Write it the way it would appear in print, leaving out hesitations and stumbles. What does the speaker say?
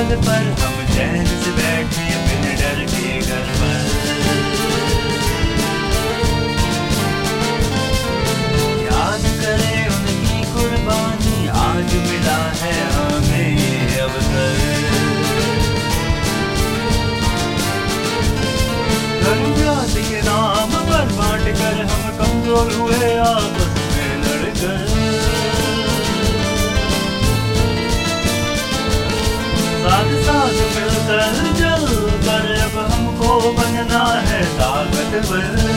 पल पर हम चैन से बैठे बिन डर के घर पर। याद करें उनकी कुर्बानी, आज मिला है हमें ये अवसर। धर्मजात के नाम पर बांट कर हम कमजोर हुए आपस में लड़कर। साथ साथ मिलकर जल कर अब हमको बनना है ताकतवर।